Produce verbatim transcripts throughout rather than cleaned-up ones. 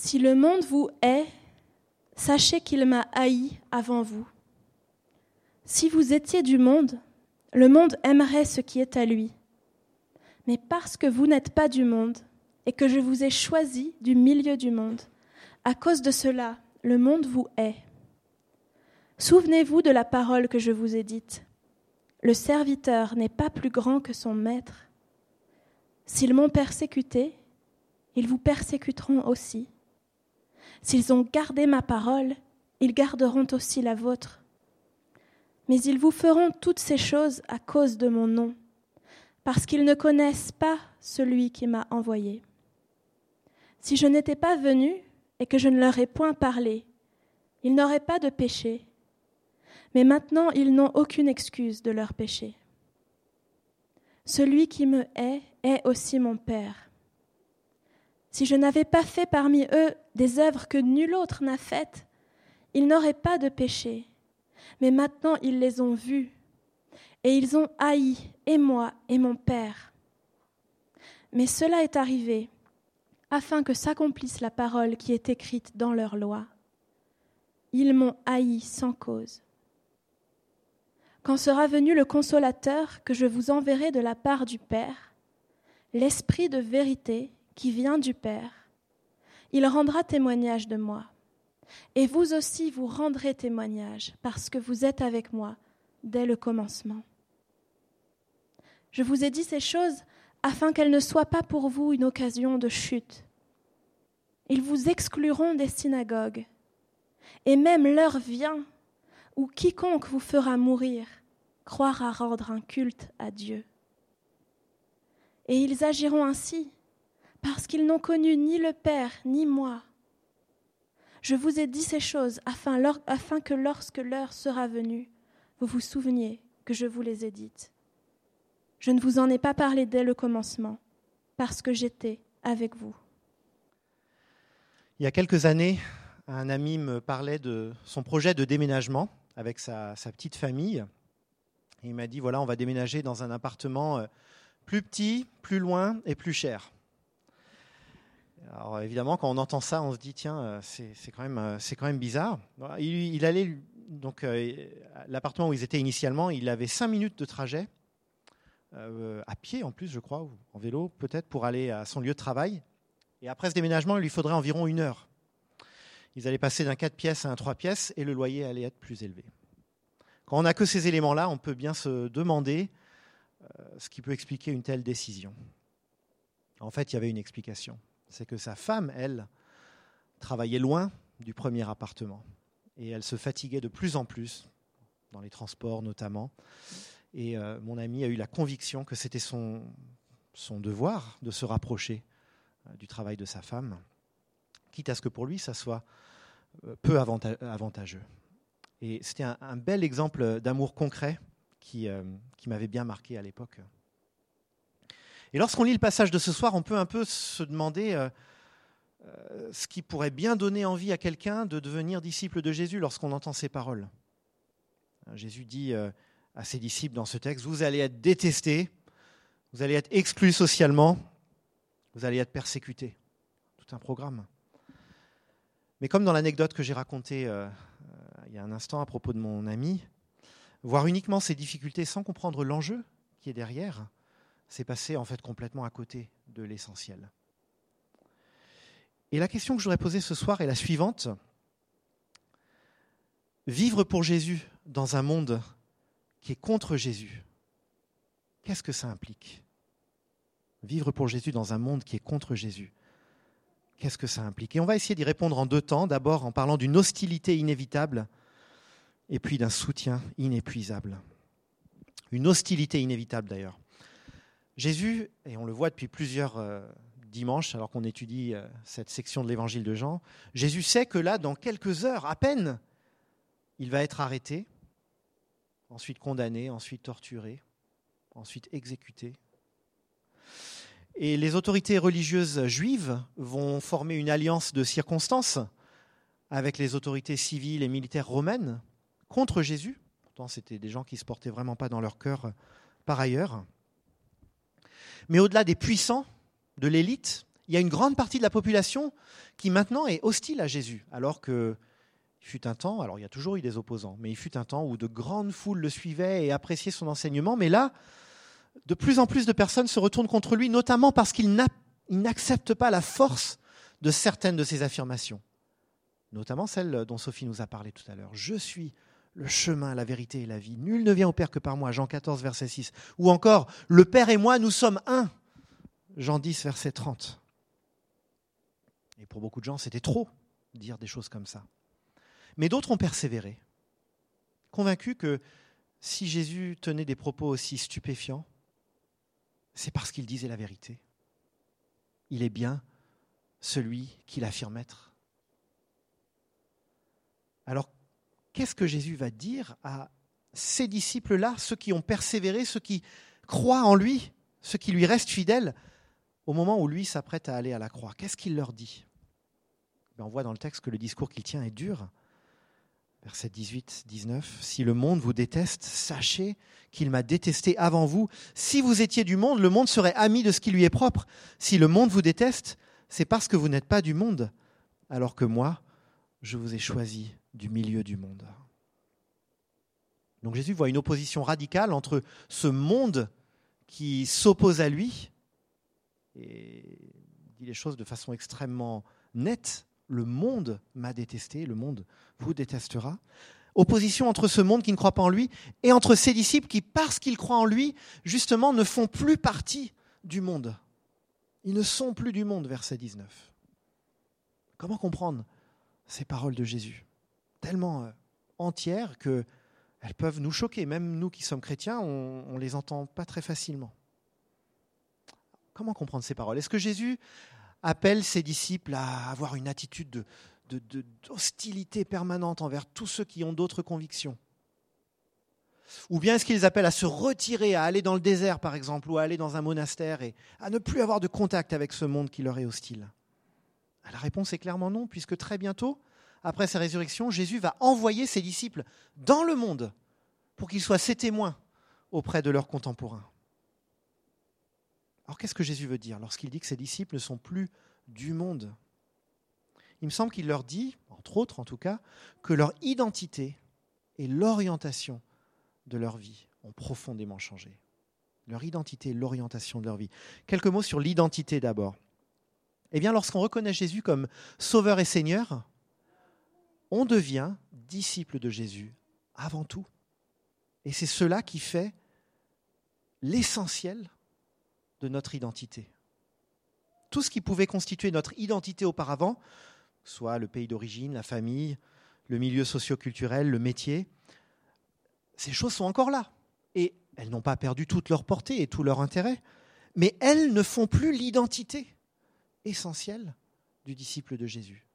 Si le monde vous hait, sachez qu'il m'a haï avant vous. Si vous étiez du monde, le monde aimerait ce qui est à lui. Mais parce que vous n'êtes pas du monde et que je vous ai choisi du milieu du monde, à cause de cela, le monde vous hait. Souvenez-vous de la parole que je vous ai dite. Le serviteur n'est pas plus grand que son maître. S'ils m'ont persécuté, ils vous persécuteront aussi. S'ils ont gardé ma parole, ils garderont aussi la vôtre. Mais ils vous feront toutes ces choses à cause de mon nom, parce qu'ils ne connaissent pas celui qui m'a envoyé. Si je n'étais pas venu et que je ne leur ai point parlé, ils n'auraient pas de péché. Mais maintenant, ils n'ont aucune excuse de leur péché. Celui qui me hait est aussi mon Père. Si je n'avais pas fait parmi eux des œuvres que nul autre n'a faites, ils n'auraient pas de péché. Mais maintenant, ils les ont vues, et ils ont haï, et moi, et mon Père. Mais cela est arrivé, afin que s'accomplisse la parole qui est écrite dans leur loi. Ils m'ont haï sans cause. Quand sera venu le Consolateur que je vous enverrai de la part du Père, l'Esprit de vérité qui vient du Père, il rendra témoignage de moi. Et vous aussi vous rendrez témoignage, parce que vous êtes avec moi dès le commencement. Je vous ai dit ces choses afin qu'elles ne soient pas pour vous une occasion de chute. Ils vous excluront des synagogues, et même l'heure vient où quiconque vous fera mourir croira rendre un culte à Dieu. Et ils agiront ainsi, parce qu'ils n'ont connu ni le Père ni moi. Je vous ai dit ces choses afin, afin que lorsque l'heure sera venue, vous vous souveniez que je vous les ai dites. Je ne vous en ai pas parlé dès le commencement, parce que j'étais avec vous. Il y a quelques années, un ami me parlait de son projet de déménagement avec sa, sa petite famille. Et il m'a dit, voilà, on va déménager dans un appartement plus petit, plus loin et plus cher. Alors évidemment, quand on entend ça, on se dit, tiens, c'est, c'est, quand, même, c'est quand même bizarre. Il, il allait, donc, euh, l'appartement où ils étaient initialement, il avait cinq minutes de trajet, euh, à pied en plus, je crois, ou en vélo peut-être, pour aller à son lieu de travail. Et après ce déménagement, il lui faudrait environ une heure. Ils allaient passer d'un quatre pièces à un trois pièces et le loyer allait être plus élevé. Quand on n'a que ces éléments-là, on peut bien se demander euh, ce qui peut expliquer une telle décision. En fait, il y avait une explication. C'est que sa femme, elle, travaillait loin du premier appartement. Et elle se fatiguait de plus en plus, dans les transports notamment. Et euh, mon ami a eu la conviction que c'était son, son devoir de se rapprocher euh, du travail de sa femme, quitte à ce que pour lui, ça soit euh, peu avantageux. Et c'était un, un bel exemple d'amour concret qui, euh, qui m'avait bien marqué à l'époque. Et lorsqu'on lit le passage de ce soir, on peut un peu se demander euh, euh, ce qui pourrait bien donner envie à quelqu'un de devenir disciple de Jésus lorsqu'on entend ces paroles. Jésus dit euh, à ses disciples dans ce texte, vous allez être détestés, vous allez être exclus socialement, vous allez être persécutés. Tout un programme. Mais comme dans l'anecdote que j'ai racontée euh, euh, il y a un instant à propos de mon ami, voir uniquement ces difficultés sans comprendre l'enjeu qui est derrière, c'est passer en fait complètement à côté de l'essentiel. Et la question que je voudrais poser ce soir est la suivante. Vivre pour Jésus dans un monde qui est contre Jésus, qu'est-ce que ça implique ? Vivre pour Jésus dans un monde qui est contre Jésus, qu'est-ce que ça implique ? Et on va essayer d'y répondre en deux temps. D'abord en parlant d'une hostilité inévitable et puis d'un soutien inépuisable. Une hostilité inévitable d'ailleurs. Jésus, et on le voit depuis plusieurs euh, dimanches, alors qu'on étudie euh, cette section de l'évangile de Jean, Jésus sait que là, dans quelques heures à peine, il va être arrêté, ensuite condamné, ensuite torturé, ensuite exécuté. Et les autorités religieuses juives vont former une alliance de circonstances avec les autorités civiles et militaires romaines contre Jésus. Pourtant, c'était des gens qui ne se portaient vraiment pas dans leur cœur par ailleurs. Mais au-delà des puissants, de l'élite, Il y a une grande partie de la population qui maintenant est hostile à Jésus, alors que il fut un temps, alors il y a toujours eu des opposants, mais il fut un temps où de grandes foules le suivaient et appréciaient son enseignement. Mais là, de plus en plus de personnes se retournent contre lui, notamment parce qu'il n'a, il n'accepte pas la force de certaines de ses affirmations, notamment celle dont Sophie nous a parlé tout à l'heure. « Je suis le chemin, la vérité et la vie. Nul ne vient au Père que par moi. » Jean quatorze, verset six. Ou encore « Le Père et moi, nous sommes un. » Jean dix, verset trente. Et pour beaucoup de gens, c'était trop de dire des choses comme ça. Mais d'autres ont persévéré, convaincus que si Jésus tenait des propos aussi stupéfiants, c'est parce qu'il disait la vérité. Il est bien celui qu'il affirme être. Alors, qu'est-ce que Jésus va dire à ces disciples-là, ceux qui ont persévéré, ceux qui croient en lui, ceux qui lui restent fidèles, au moment où lui s'apprête à aller à la croix? Qu'est-ce qu'il leur dit? On voit dans le texte que le discours qu'il tient est dur. Versets dix-huit dix-neuf. « Si le monde vous déteste, sachez qu'il m'a détesté avant vous. Si vous étiez du monde, le monde serait ami de ce qui lui est propre. Si le monde vous déteste, c'est parce que vous n'êtes pas du monde, alors que moi, je vous ai choisi du milieu du monde. » Donc Jésus voit une opposition radicale entre ce monde qui s'oppose à lui, et dit les choses de façon extrêmement nette. Le monde m'a détesté, le monde vous détestera. Opposition entre ce monde qui ne croit pas en lui et entre ses disciples qui, parce qu'ils croient en lui, justement ne font plus partie du monde. Ils ne sont plus du monde, verset dix-neuf. Comment comprendre ces paroles de Jésus, tellement entières qu'elles peuvent nous choquer. Même nous qui sommes chrétiens, on ne les entend pas très facilement. Comment comprendre ces paroles? Est-ce que Jésus appelle ses disciples à avoir une attitude de, de, de, d'hostilité permanente envers tous ceux qui ont d'autres convictions? Ou bien est-ce qu'il les appelle à se retirer, à aller dans le désert par exemple, ou à aller dans un monastère et à ne plus avoir de contact avec ce monde qui leur est hostile? La réponse est clairement non, puisque très bientôt, après sa résurrection, Jésus va envoyer ses disciples dans le monde pour qu'ils soient ses témoins auprès de leurs contemporains. Alors qu'est-ce que Jésus veut dire lorsqu'il dit que ses disciples ne sont plus du monde? Il me semble qu'il leur dit, entre autres en tout cas, que leur identité et l'orientation de leur vie ont profondément changé. Leur identité et l'orientation de leur vie. Quelques mots sur l'identité d'abord. Eh bien, lorsqu'on reconnaît Jésus comme Sauveur et Seigneur, on devient disciple de Jésus avant tout. Et c'est cela qui fait l'essentiel de notre identité. Tout ce qui pouvait constituer notre identité auparavant, soit le pays d'origine, la famille, le milieu socio-culturel, le métier, ces choses sont encore là. Et elles n'ont pas perdu toute leur portée et tout leur intérêt, mais elles ne font plus l'identité essentielle du disciple de Jésus.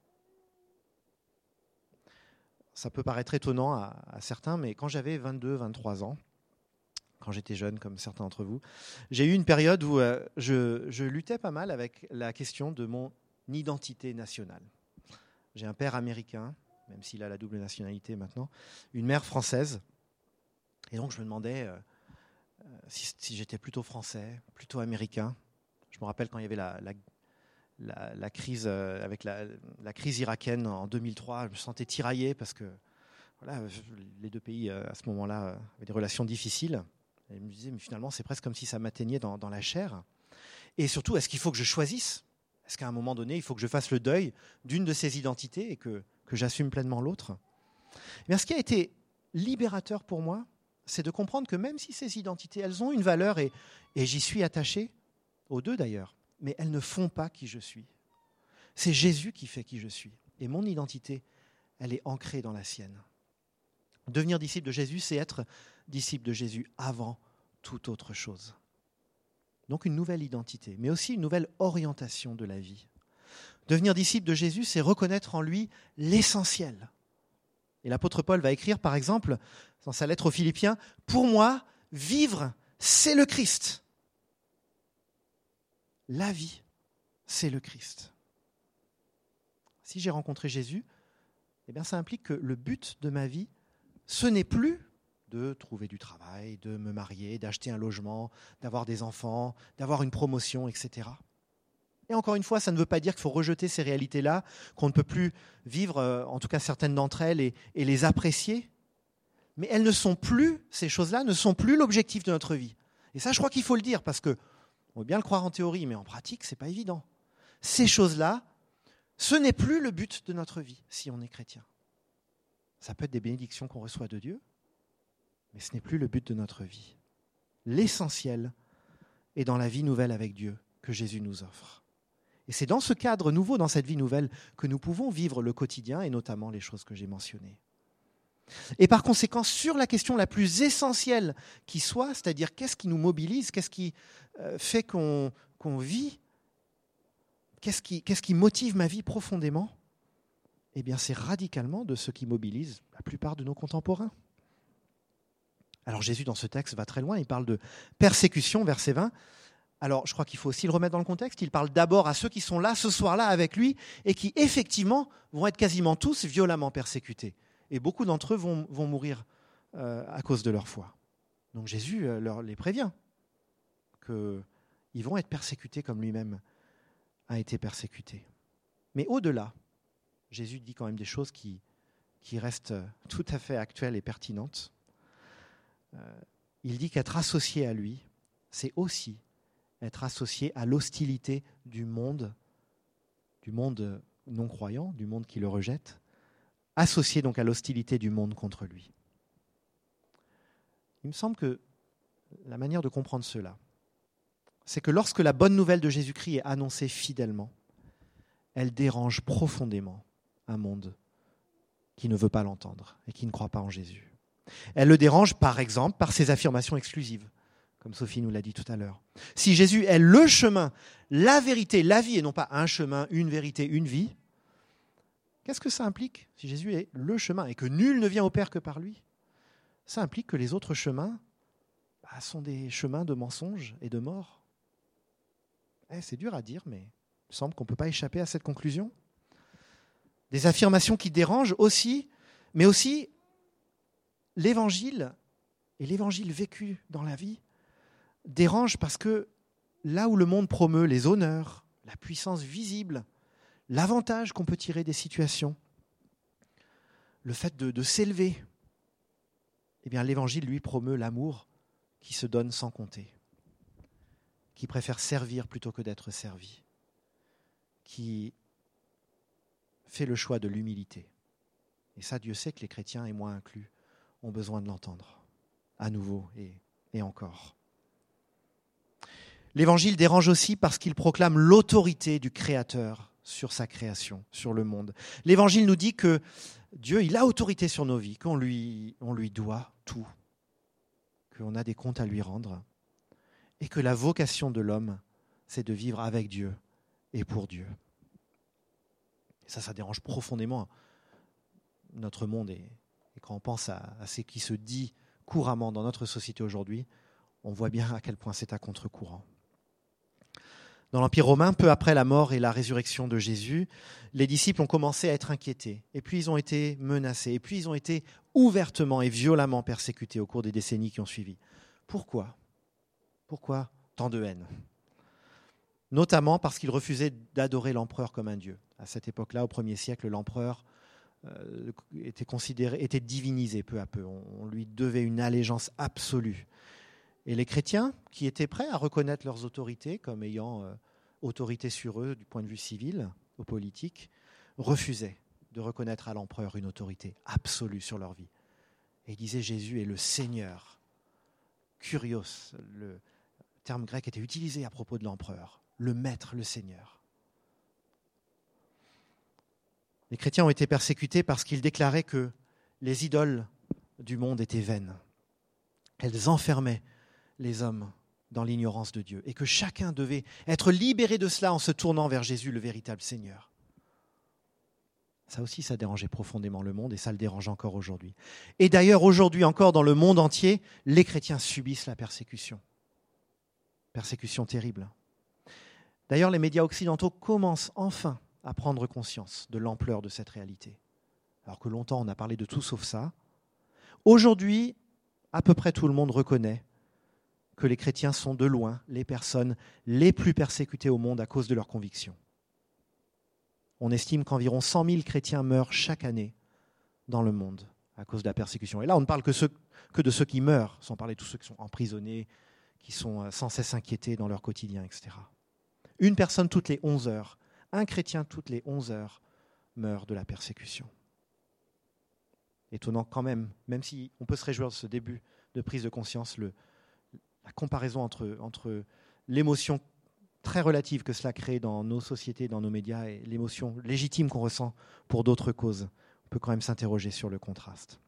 Ça peut paraître étonnant à, à certains, mais quand j'avais vingt-deux vingt-trois ans, quand j'étais jeune, comme certains d'entre vous, j'ai eu une période où euh, je, je luttais pas mal avec la question de mon identité nationale. J'ai un père américain, même s'il a la double nationalité maintenant, une mère française. Et donc je me demandais euh, si, si j'étais plutôt français, plutôt américain. Je me rappelle quand il y avait la, la, la, la crise euh, avec la, la crise irakienne en deux mille trois, je me sentais tiraillé parce que voilà, les deux pays euh, à ce moment-là euh, avaient des relations difficiles. Et je me disais, mais finalement, c'est presque comme si ça m'atteignait dans, dans la chair. Et surtout, est-ce qu'il faut que je choisisse? Est-ce qu'à un moment donné, il faut que je fasse le deuil d'une de ces identités et que, que j'assume pleinement l'autre? Eh bien, ce qui a été libérateur pour moi, c'est de comprendre que même si ces identités, elles ont une valeur, et, et j'y suis attaché, aux deux d'ailleurs, mais elles ne font pas qui je suis. C'est Jésus qui fait qui je suis. Et mon identité, elle est ancrée dans la sienne. Devenir disciple de Jésus, c'est être disciple de Jésus avant toute autre chose. Donc une nouvelle identité, mais aussi une nouvelle orientation de la vie. Devenir disciple de Jésus, c'est reconnaître en lui l'essentiel. Et l'apôtre Paul va écrire, par exemple, dans sa lettre aux Philippiens, « Pour moi, vivre, c'est le Christ. La vie, c'est le Christ. » Si j'ai rencontré Jésus, eh bien, ça implique que le but de ma vie, ce n'est plus de trouver du travail, de me marier, d'acheter un logement, d'avoir des enfants, d'avoir une promotion, et cetera. Et encore une fois, ça ne veut pas dire qu'il faut rejeter ces réalités-là, qu'on ne peut plus vivre, euh, en tout cas certaines d'entre elles, et, et les apprécier. Mais elles ne sont plus, ces choses-là ne sont plus l'objectif de notre vie. Et ça, je crois qu'il faut le dire, parce qu'on veut bien le croire en théorie, mais en pratique, ce n'est pas évident. Ces choses-là, ce n'est plus le but de notre vie, si on est chrétien. Ça peut être des bénédictions qu'on reçoit de Dieu, mais ce n'est plus le but de notre vie. L'essentiel est dans la vie nouvelle avec Dieu que Jésus nous offre. Et c'est dans ce cadre nouveau, dans cette vie nouvelle, que nous pouvons vivre le quotidien, et notamment les choses que j'ai mentionnées. Et par conséquent, sur la question la plus essentielle qui soit, c'est-à-dire qu'est-ce qui nous mobilise, qu'est-ce qui euh, fait qu'on, qu'on vit, qu'est-ce qui, qu'est-ce qui motive ma vie profondément, eh bien c'est radicalement de ce qui mobilise la plupart de nos contemporains. Alors Jésus, dans ce texte, va très loin, il parle de persécution, verset vingt. Alors je crois qu'il faut aussi le remettre dans le contexte, il parle d'abord à ceux qui sont là ce soir-là avec lui et qui effectivement vont être quasiment tous violemment persécutés. Et beaucoup d'entre eux vont, vont mourir euh, à cause de leur foi. Donc Jésus euh, leur, les prévient qu'ils vont être persécutés comme lui-même a été persécuté. Mais au-delà, Jésus dit quand même des choses qui, qui restent tout à fait actuelles et pertinentes. Euh, il dit qu'être associé à lui, c'est aussi être associé à l'hostilité du monde, du monde non-croyant, du monde qui le rejette, associé donc à l'hostilité du monde contre lui. Il me semble que la manière de comprendre cela, c'est que lorsque la bonne nouvelle de Jésus-Christ est annoncée fidèlement, elle dérange profondément un monde qui ne veut pas l'entendre et qui ne croit pas en Jésus. Elle le dérange, par exemple, par ses affirmations exclusives, comme Sophie nous l'a dit tout à l'heure. Si Jésus est le chemin, la vérité, la vie, et non pas un chemin, une vérité, une vie, qu'est-ce que ça implique si Jésus est le chemin et que nul ne vient au Père que par lui? Ça implique que les autres chemins bah, sont des chemins de mensonges et de mort. Eh, c'est dur à dire, mais il me semble qu'on ne peut pas échapper à cette conclusion. Des affirmations qui dérangent aussi, mais aussi l'évangile et l'évangile vécu dans la vie dérangent parce que là où le monde promeut les honneurs, la puissance visible, l'avantage qu'on peut tirer des situations, le fait de, de s'élever, eh bien l'évangile, lui, promeut l'amour qui se donne sans compter, qui préfère servir plutôt que d'être servi, qui fait le choix de l'humilité. Et ça, Dieu sait que les chrétiens, et moi inclus, ont besoin de l'entendre, à nouveau et, et encore. L'évangile dérange aussi parce qu'il proclame l'autorité du Créateur sur sa création, sur le monde. L'évangile nous dit que Dieu, il a autorité sur nos vies, qu'on lui, on lui doit tout, qu'on a des comptes à lui rendre, et que la vocation de l'homme, c'est de vivre avec Dieu et pour Dieu. Et ça, ça dérange profondément notre monde. Et, et quand on pense à, à ce qui se dit couramment dans notre société aujourd'hui, on voit bien à quel point c'est à contre-courant. Dans l'Empire romain, peu après la mort et la résurrection de Jésus, les disciples ont commencé à être inquiétés. Et puis ils ont été menacés. Et puis ils ont été ouvertement et violemment persécutés au cours des décennies qui ont suivi. Pourquoi ? Pourquoi tant de haine ? Notamment parce qu'ils refusaient d'adorer l'empereur comme un dieu. À cette époque-là, au premier siècle, l'empereur euh, était considéré, était divinisé peu à peu. On, on lui devait une allégeance absolue. Et les chrétiens, qui étaient prêts à reconnaître leurs autorités comme ayant euh, autorité sur eux du point de vue civil ou politique, refusaient de reconnaître à l'empereur une autorité absolue sur leur vie. Et ils disaient Jésus est le Seigneur. Kurios, le terme grec était utilisé à propos de l'empereur. Le maître, le Seigneur. Les chrétiens ont été persécutés parce qu'ils déclaraient que les idoles du monde étaient vaines. Elles enfermaient les hommes dans l'ignorance de Dieu et que chacun devait être libéré de cela en se tournant vers Jésus, le véritable Seigneur. Ça aussi, ça dérangeait profondément le monde et ça le dérange encore aujourd'hui. Et d'ailleurs, aujourd'hui encore, dans le monde entier, les chrétiens subissent la persécution. Persécution terrible. D'ailleurs, les médias occidentaux commencent enfin à prendre conscience de l'ampleur de cette réalité. Alors que longtemps, on a parlé de tout sauf ça. Aujourd'hui, à peu près tout le monde reconnaît que les chrétiens sont de loin les personnes les plus persécutées au monde à cause de leurs convictions. On estime qu'environ cent mille chrétiens meurent chaque année dans le monde à cause de la persécution. Et là, on ne parle que, ceux, que de ceux qui meurent, sans parler de tous ceux qui sont emprisonnés, qui sont sans cesse inquiétés dans leur quotidien, et cetera. Une personne toutes les onze heures, un chrétien toutes les onze heures meurt de la persécution. Étonnant quand même, même si on peut se réjouir de ce début de prise de conscience, le, la comparaison entre, entre l'émotion très relative que cela crée dans nos sociétés, dans nos médias, et l'émotion légitime qu'on ressent pour d'autres causes. On peut quand même s'interroger sur le contraste.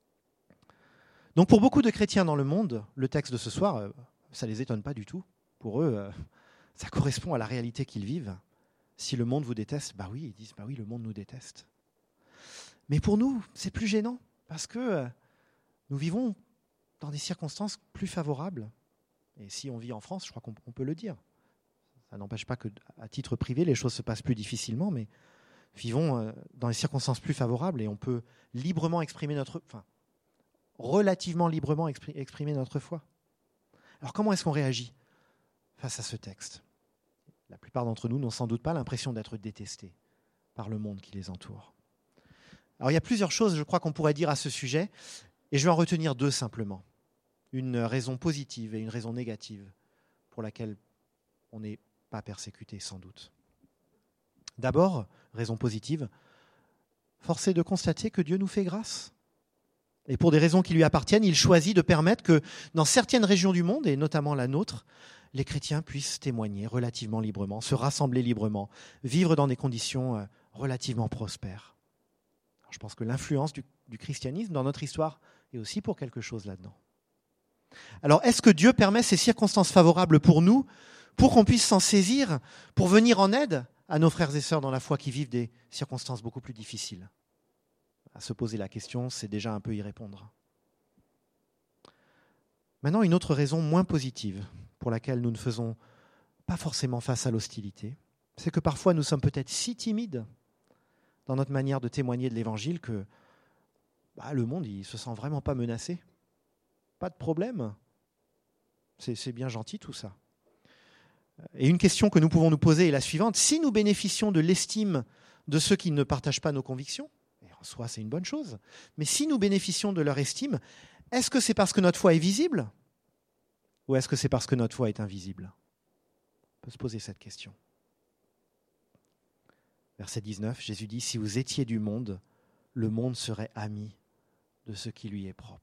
Donc pour beaucoup de chrétiens dans le monde, le texte de ce soir, ça ne les étonne pas du tout. Pour eux, ça correspond à la réalité qu'ils vivent. Si le monde vous déteste, bah oui, ils disent, bah oui, le monde nous déteste. Mais pour nous, c'est plus gênant, parce que nous vivons dans des circonstances plus favorables. Et si on vit en France, je crois qu'on peut le dire. Ça n'empêche pas qu'à titre privé, les choses se passent plus difficilement, mais vivons dans des circonstances plus favorables et on peut librement exprimer notre, enfin, relativement librement exprimer notre foi. Alors comment est-ce qu'on réagit face à ce texte ? La plupart d'entre nous n'ont sans doute pas l'impression d'être détestés par le monde qui les entoure. Alors il y a plusieurs choses, je crois, qu'on pourrait dire à ce sujet, et je vais en retenir deux simplement. Une raison positive et une raison négative pour laquelle on n'est pas persécuté, sans doute. D'abord, raison positive, force est de constater que Dieu nous fait grâce. Et pour des raisons qui lui appartiennent, il choisit de permettre que dans certaines régions du monde, et notamment la nôtre, les chrétiens puissent témoigner relativement librement, se rassembler librement, vivre dans des conditions relativement prospères. Alors, je pense que l'influence du, du christianisme dans notre histoire est aussi pour quelque chose là-dedans. Alors, est-ce que Dieu permet ces circonstances favorables pour nous, pour qu'on puisse s'en saisir, pour venir en aide à nos frères et sœurs dans la foi qui vivent des circonstances beaucoup plus difficiles ? À se poser la question, c'est déjà un peu y répondre. Maintenant, une autre raison moins positive pour laquelle nous ne faisons pas forcément face à l'hostilité, c'est que parfois nous sommes peut-être si timides dans notre manière de témoigner de l'Évangile que bah, le monde il se sent vraiment pas menacé. Pas de problème. C'est, c'est bien gentil tout ça. Et une question que nous pouvons nous poser est la suivante. Si nous bénéficions de l'estime de ceux qui ne partagent pas nos convictions, et en soi c'est une bonne chose, mais si nous bénéficions de leur estime, est-ce que c'est parce que notre foi est visible ou est-ce que c'est parce que notre foi est invisible ? On peut se poser cette question. Verset dix-neuf, Jésus dit « Si vous étiez du monde, le monde serait ami de ce qui lui est propre. »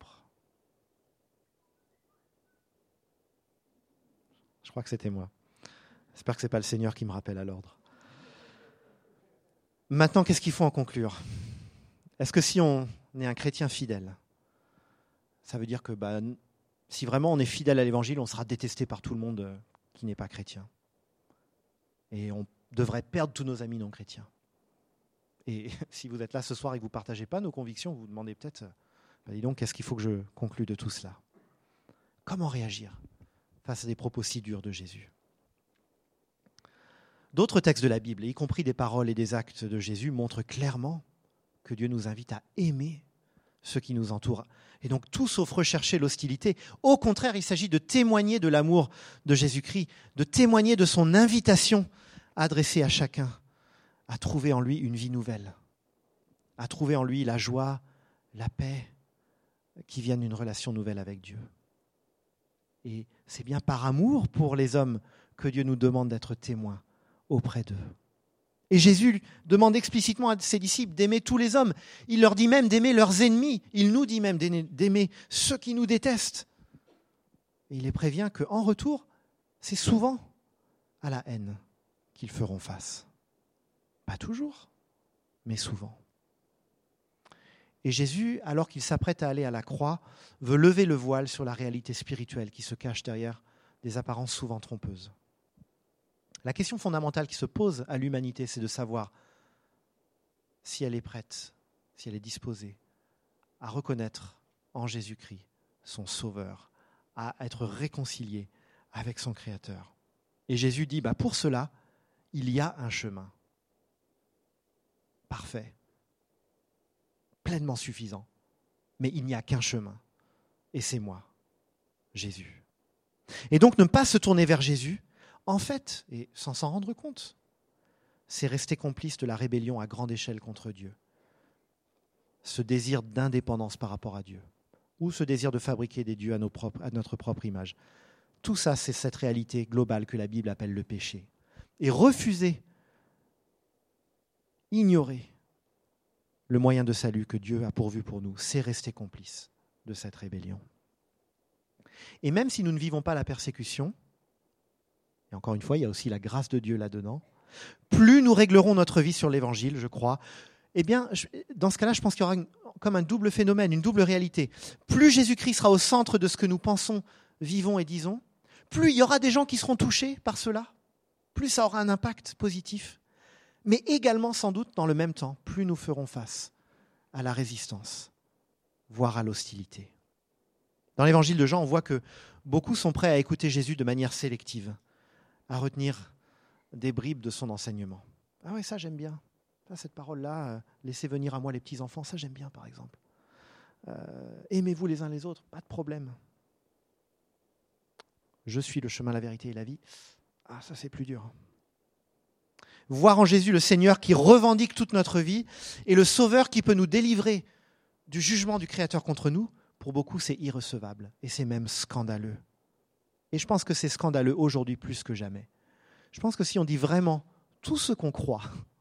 Je crois que c'était moi. J'espère que ce n'est pas le Seigneur qui me rappelle à l'ordre. Maintenant, qu'est-ce qu'il faut en conclure ? Est-ce que si on est un chrétien fidèle, ça veut dire que bah, si vraiment on est fidèle à l'Évangile, on sera détesté par tout le monde qui n'est pas chrétien. Et on devrait perdre tous nos amis non chrétiens. Et si vous êtes là ce soir et que vous ne partagez pas nos convictions, vous vous demandez peut-être, bah, dis donc, qu'est-ce qu'il faut que je conclue de tout cela ? Comment réagir face à des propos si durs de Jésus ? D'autres textes de la Bible, y compris des paroles et des actes de Jésus, montrent clairement que Dieu nous invite à aimer ceux qui nous entourent. Et donc tout sauf rechercher l'hostilité. Au contraire, il s'agit de témoigner de l'amour de Jésus-Christ, de témoigner de son invitation adressée à chacun, à trouver en lui une vie nouvelle, à trouver en lui la joie, la paix qui viennent d'une relation nouvelle avec Dieu. Et c'est bien par amour pour les hommes que Dieu nous demande d'être témoins auprès d'eux. Et Jésus demande explicitement à ses disciples d'aimer tous les hommes. Il leur dit même d'aimer leurs ennemis. Il nous dit même d'aimer ceux qui nous détestent. Et il les prévient qu'en retour, c'est souvent à la haine qu'ils feront face. Pas toujours, mais souvent. Et Jésus, alors qu'il s'apprête à aller à la croix, veut lever le voile sur la réalité spirituelle qui se cache derrière des apparences souvent trompeuses. La question fondamentale qui se pose à l'humanité, c'est de savoir si elle est prête, si elle est disposée à reconnaître en Jésus-Christ son Sauveur, à être réconciliée avec son Créateur. Et Jésus dit, bah pour cela, il y a un chemin parfait, pleinement suffisant, mais il n'y a qu'un chemin, et c'est moi, Jésus. Et donc ne pas se tourner vers Jésus, en fait, et sans s'en rendre compte, c'est rester complice de la rébellion à grande échelle contre Dieu. Ce désir d'indépendance par rapport à Dieu, ou ce désir de fabriquer des dieux à, nos propres, à notre propre image. Tout ça, c'est cette réalité globale que la Bible appelle le péché. Et refuser, ignorer le moyen de salut que Dieu a pourvu pour nous, c'est rester complice de cette rébellion. Et même si nous ne vivons pas la persécution, et encore une fois, il y a aussi la grâce de Dieu là-dedans, plus nous réglerons notre vie sur l'Évangile, je crois, eh bien, dans ce cas-là, je pense qu'il y aura une, comme un double phénomène, une double réalité. Plus Jésus-Christ sera au centre de ce que nous pensons, vivons et disons, plus il y aura des gens qui seront touchés par cela, plus ça aura un impact positif. Mais également, sans doute, dans le même temps, plus nous ferons face à la résistance, voire à l'hostilité. Dans l'évangile de Jean, on voit que beaucoup sont prêts à écouter Jésus de manière sélective, à retenir des bribes de son enseignement. Ah oui, ça j'aime bien. Ça, cette parole-là, euh, laissez venir à moi les petits-enfants, ça j'aime bien par exemple. Euh, aimez-vous les uns les autres, pas de problème. Je suis le chemin, la vérité et la vie. Ah, ça c'est plus dur. Voir en Jésus le Seigneur qui revendique toute notre vie et le Sauveur qui peut nous délivrer du jugement du Créateur contre nous, pour beaucoup c'est irrecevable et c'est même scandaleux. Et je pense que c'est scandaleux aujourd'hui plus que jamais. Je pense que si on dit vraiment tout ce qu'on croit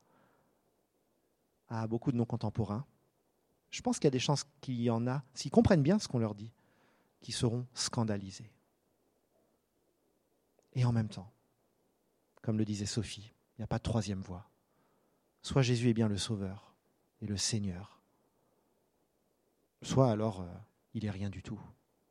à beaucoup de nos contemporains, je pense qu'il y a des chances qu'il y en a, s'ils comprennent bien ce qu'on leur dit, qui seront scandalisés. Et en même temps, comme le disait Sophie, il n'y a pas de troisième voie. Soit Jésus est bien le Sauveur et le Seigneur, soit alors euh, il n'est rien du tout.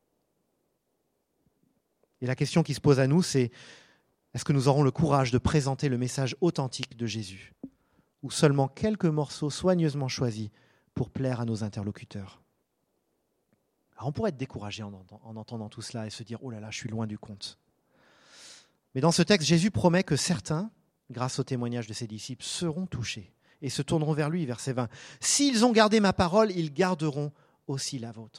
Et la question qui se pose à nous, c'est est-ce que nous aurons le courage de présenter le message authentique de Jésus, ou seulement quelques morceaux soigneusement choisis pour plaire à nos interlocuteurs? Alors on pourrait être découragé en, en entendant tout cela et se dire « Oh là là, je suis loin du compte ». Mais dans ce texte, Jésus promet que certains, grâce au témoignage de ses disciples, seront touchés et se tourneront vers lui, verset vingt. « S'ils ont gardé ma parole, ils garderont aussi la vôtre. »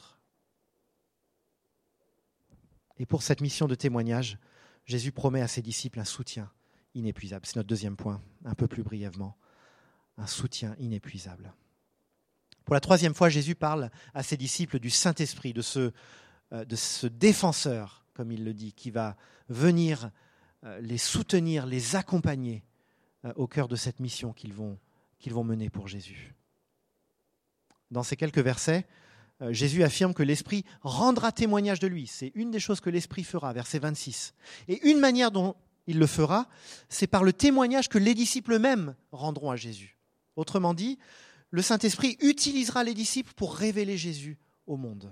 Et pour cette mission de témoignage, Jésus promet à ses disciples un soutien inépuisable. C'est notre deuxième point, un peu plus brièvement. Un soutien inépuisable. Pour la troisième fois, Jésus parle à ses disciples du Saint-Esprit, de ce, de ce défenseur, comme il le dit, qui va venir les soutenir, les accompagner au cœur de cette mission qu'ils vont, qu'ils vont mener pour Jésus. Dans ces quelques versets, Jésus affirme que l'Esprit rendra témoignage de lui. C'est une des choses que l'Esprit fera, verset vingt-six. Et une manière dont il le fera, c'est par le témoignage que les disciples eux-mêmes rendront à Jésus. Autrement dit, le Saint-Esprit utilisera les disciples pour révéler Jésus au monde.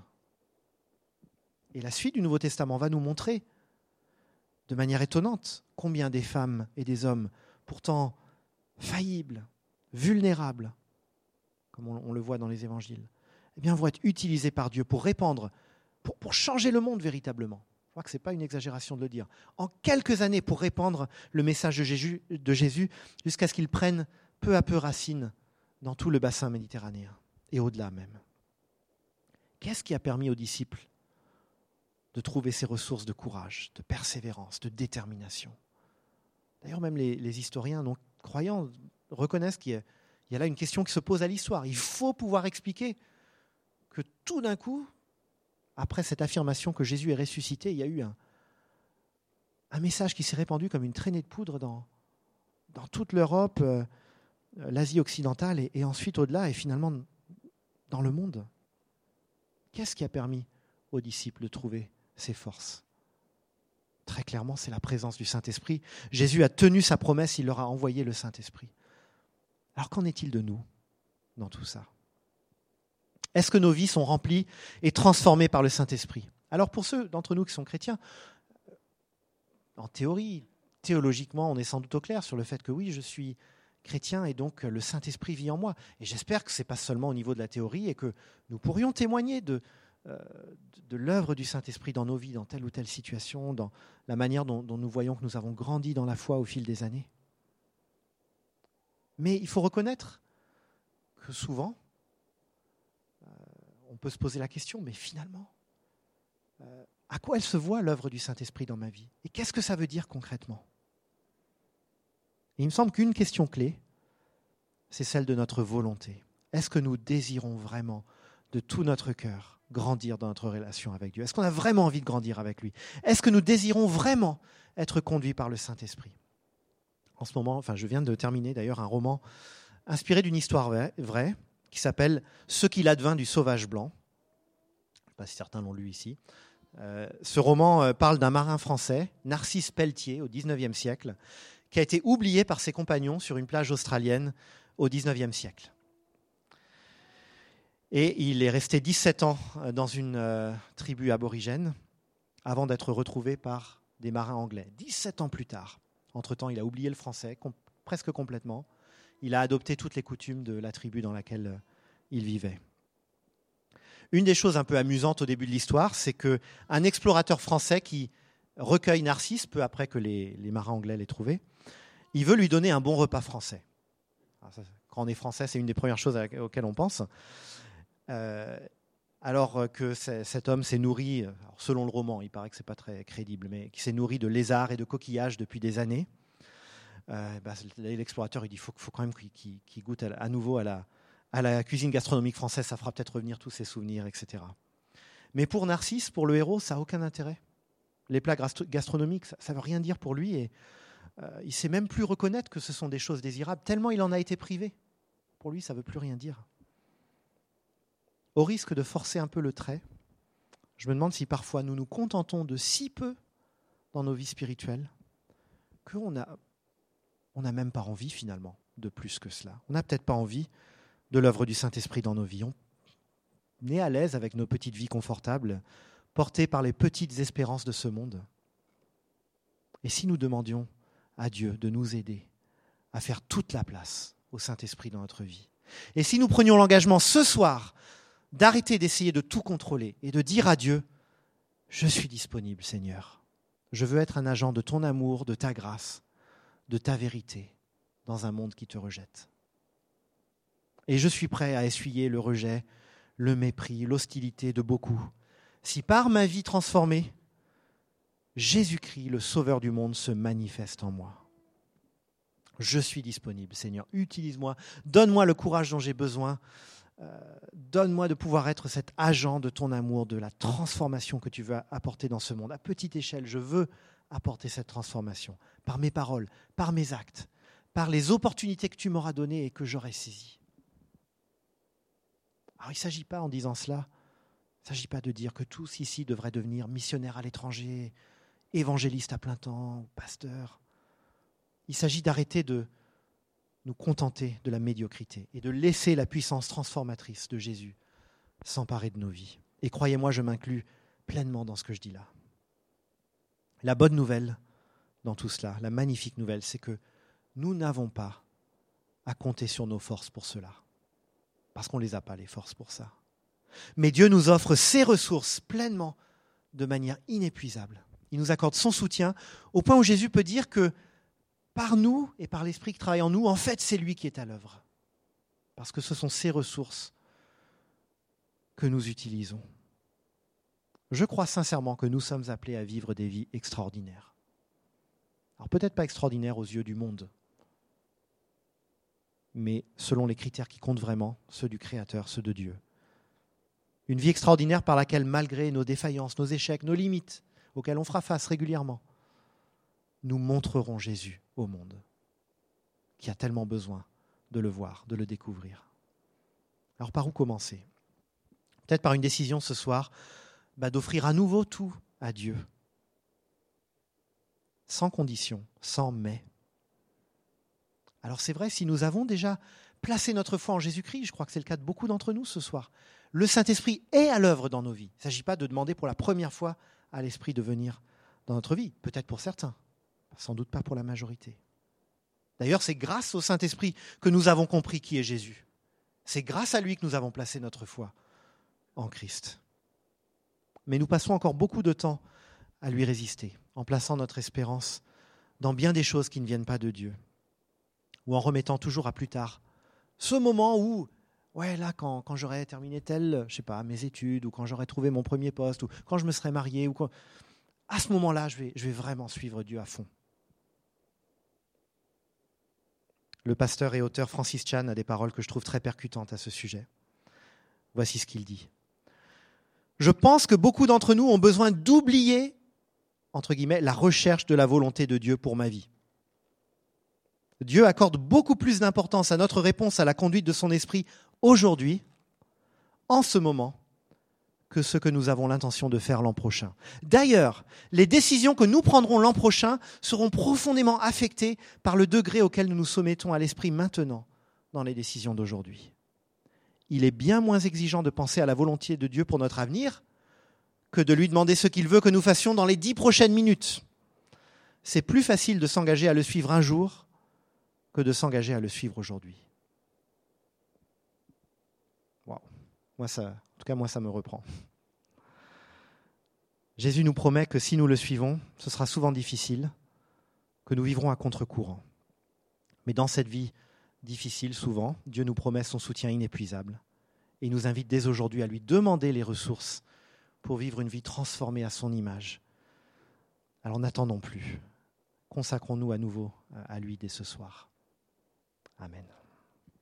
Et la suite du Nouveau Testament va nous montrer, de manière étonnante, combien des femmes et des hommes, pourtant faillibles, vulnérables, comme on, on le voit dans les évangiles, eh bien, vont être utilisés par Dieu pour répandre, pour, pour changer le monde véritablement. Je crois que ce n'est pas une exagération de le dire. En quelques années, pour répandre le message de Jésus, de Jésus jusqu'à ce qu'il prenne peu à peu racine dans tout le bassin méditerranéen et au-delà même. Qu'est-ce qui a permis aux disciples de trouver ces ressources de courage, de persévérance, de détermination? D'ailleurs, même les, les historiens non croyants reconnaissent qu'il y a, il y a là une question qui se pose à l'histoire. Il faut pouvoir expliquer que tout d'un coup, après cette affirmation que Jésus est ressuscité, il y a eu un, un message qui s'est répandu comme une traînée de poudre dans, dans toute l'Europe, euh, l'Asie occidentale et, et ensuite au-delà et finalement dans le monde. Qu'est-ce qui a permis aux disciples de trouver ces forces? Très clairement, c'est la présence du Saint-Esprit. Jésus a tenu sa promesse, il leur a envoyé le Saint-Esprit. Alors qu'en est-il de nous dans tout ça? Est-ce que nos vies sont remplies et transformées par le Saint-Esprit? Alors pour ceux d'entre nous qui sont chrétiens, en théorie, théologiquement, on est sans doute au clair sur le fait que oui, je suis chrétien et donc le Saint-Esprit vit en moi. Et j'espère que ce n'est pas seulement au niveau de la théorie et que nous pourrions témoigner de, euh, de l'œuvre du Saint-Esprit dans nos vies, dans telle ou telle situation, dans la manière dont, dont nous voyons que nous avons grandi dans la foi au fil des années. Mais il faut reconnaître que souvent, on peut se poser la question, mais finalement, euh, À quoi elle se voit l'œuvre du Saint-Esprit dans ma vie? Et qu'est-ce que ça veut dire concrètement? Et il me semble qu'une question clé, c'est celle de notre volonté. Est-ce que nous désirons vraiment de tout notre cœur grandir dans notre relation avec Dieu? Est-ce qu'on a vraiment envie de grandir avec lui? Est-ce que nous désirons vraiment être conduits par le Saint-Esprit? En ce moment, enfin, je viens de terminer d'ailleurs un roman inspiré d'une histoire vraie, vraie qui s'appelle « Ce qu'il advint du sauvage blanc ». Je ne sais pas si certains l'ont lu ici. Euh, ce roman euh, parle d'un marin français, Narcisse Pelletier, au dix-neuvième siècle, qui a été oublié par ses compagnons sur une plage australienne au dix-neuvième siècle. Et il est resté dix-sept ans dans une euh, tribu aborigène avant d'être retrouvé par des marins anglais. dix-sept ans plus tard. Entre-temps, il a oublié le français, com- presque complètement. Il a adopté toutes les coutumes de la tribu dans laquelle euh, il vivait. Une des choses un peu amusantes au début de l'histoire, c'est qu'un explorateur français qui recueille Narcisse, peu après que les, les marins anglais l'aient trouvé, il veut lui donner un bon repas français. Alors ça, quand on est français, c'est une des premières choses auxquelles on pense. Euh, alors que cet homme s'est nourri, alors selon le roman, il paraît que ce n'est pas très crédible, mais qui s'est nourri de lézards et de coquillages depuis des années, euh, bah, l'explorateur il dit qu'il faut, faut quand même qu'il, qu'il goûte à, à nouveau à la, à la cuisine gastronomique française, ça fera peut-être revenir tous ses souvenirs, et cetera. Mais pour Narcisse, pour le héros, ça n'a aucun intérêt. Les plats gastronomiques, ça ne veut rien dire pour lui, et euh, il ne sait même plus reconnaître que ce sont des choses désirables, tellement il en a été privé. Pour lui, ça ne veut plus rien dire. Au risque de forcer un peu le trait, je me demande si parfois nous nous contentons de si peu dans nos vies spirituelles qu'on a, on n'a même pas envie finalement de plus que cela. On n'a peut-être pas envie de l'œuvre du Saint-Esprit dans nos vies. On est à l'aise avec nos petites vies confortables, portées par les petites espérances de ce monde. Et si nous demandions à Dieu de nous aider à faire toute la place au Saint-Esprit dans notre vie? Et si nous prenions l'engagement ce soir d'arrêter d'essayer de tout contrôler et de dire à Dieu, je suis disponible, Seigneur. Je veux être un agent de ton amour, de ta grâce, de ta vérité dans un monde qui te rejette. Et je suis prêt à essuyer le rejet, le mépris, l'hostilité de beaucoup. Si par ma vie transformée, Jésus-Christ, le Sauveur du monde, se manifeste en moi. Je suis disponible, Seigneur. Utilise-moi. Donne-moi le courage dont j'ai besoin. Euh, donne-moi de pouvoir être cet agent de ton amour, de la transformation que tu veux apporter dans ce monde. À petite échelle, je veux apporter cette transformation par mes paroles, par mes actes, par les opportunités que tu m'auras données et que j'aurai saisies. Alors il ne s'agit pas, en disant cela, il ne s'agit pas de dire que tous ici devraient devenir missionnaires à l'étranger, évangélistes à plein temps, pasteurs. Il s'agit d'arrêter de nous contenter de la médiocrité et de laisser la puissance transformatrice de Jésus s'emparer de nos vies. Et croyez-moi, je m'inclus pleinement dans ce que je dis là. La bonne nouvelle dans tout cela, la magnifique nouvelle, c'est que nous n'avons pas à compter sur nos forces pour cela, parce qu'on ne les a pas, les forces pour ça. Mais Dieu nous offre ses ressources pleinement, de manière inépuisable. Il nous accorde son soutien, au point où Jésus peut dire que par nous et par l'Esprit qui travaille en nous, en fait, c'est lui qui est à l'œuvre. Parce que ce sont ses ressources que nous utilisons. Je crois sincèrement que nous sommes appelés à vivre des vies extraordinaires. Alors peut-être pas extraordinaires aux yeux du monde, mais selon les critères qui comptent vraiment, ceux du Créateur, ceux de Dieu. Une vie extraordinaire par laquelle, malgré nos défaillances, nos échecs, nos limites, auxquelles on fera face régulièrement, nous montrerons Jésus au monde, qui a tellement besoin de le voir, de le découvrir. Alors par où commencer? Peut-être par une décision ce soir, bah, d'offrir à nouveau tout à Dieu, sans condition, sans mais. Alors c'est vrai, si nous avons déjà placé notre foi en Jésus-Christ, je crois que c'est le cas de beaucoup d'entre nous ce soir, le Saint-Esprit est à l'œuvre dans nos vies. Il ne s'agit pas de demander pour la première fois à l'Esprit de venir dans notre vie, peut-être pour certains, sans doute pas pour la majorité. D'ailleurs, c'est grâce au Saint-Esprit que nous avons compris qui est Jésus. C'est grâce à lui que nous avons placé notre foi en Christ. Mais nous passons encore beaucoup de temps à lui résister, en plaçant notre espérance dans bien des choses qui ne viennent pas de Dieu, ou en remettant toujours à plus tard ce moment où Ouais, là, quand, quand j'aurai terminé tel, je sais pas, mes études, ou quand j'aurai trouvé mon premier poste, ou quand je me serai marié, ou quand... à ce moment-là, je vais, je vais vraiment suivre Dieu à fond. Le pasteur et auteur Francis Chan a des paroles que je trouve très percutantes à ce sujet. Voici ce qu'il dit. « Je pense que beaucoup d'entre nous ont besoin d'oublier, entre guillemets, la recherche de la volonté de Dieu pour ma vie. Dieu accorde beaucoup plus d'importance à notre réponse à la conduite de son esprit aujourd'hui, en ce moment, que ce que nous avons l'intention de faire l'an prochain. D'ailleurs, les décisions que nous prendrons l'an prochain seront profondément affectées par le degré auquel nous nous soumettons à l'esprit maintenant dans les décisions d'aujourd'hui. Il est bien moins exigeant de penser à la volonté de Dieu pour notre avenir que de lui demander ce qu'il veut que nous fassions dans les dix prochaines minutes. C'est plus facile de s'engager à le suivre un jour que de s'engager à le suivre aujourd'hui. » Wow. Moi, ça, en tout cas, moi, ça me reprend. Jésus nous promet que si nous le suivons, ce sera souvent difficile, que nous vivrons à contre-courant. Mais dans cette vie difficile, souvent, Dieu nous promet son soutien inépuisable et il nous invite dès aujourd'hui à lui demander les ressources pour vivre une vie transformée à son image. Alors n'attendons plus. Consacrons-nous à nouveau à lui dès ce soir. Amen.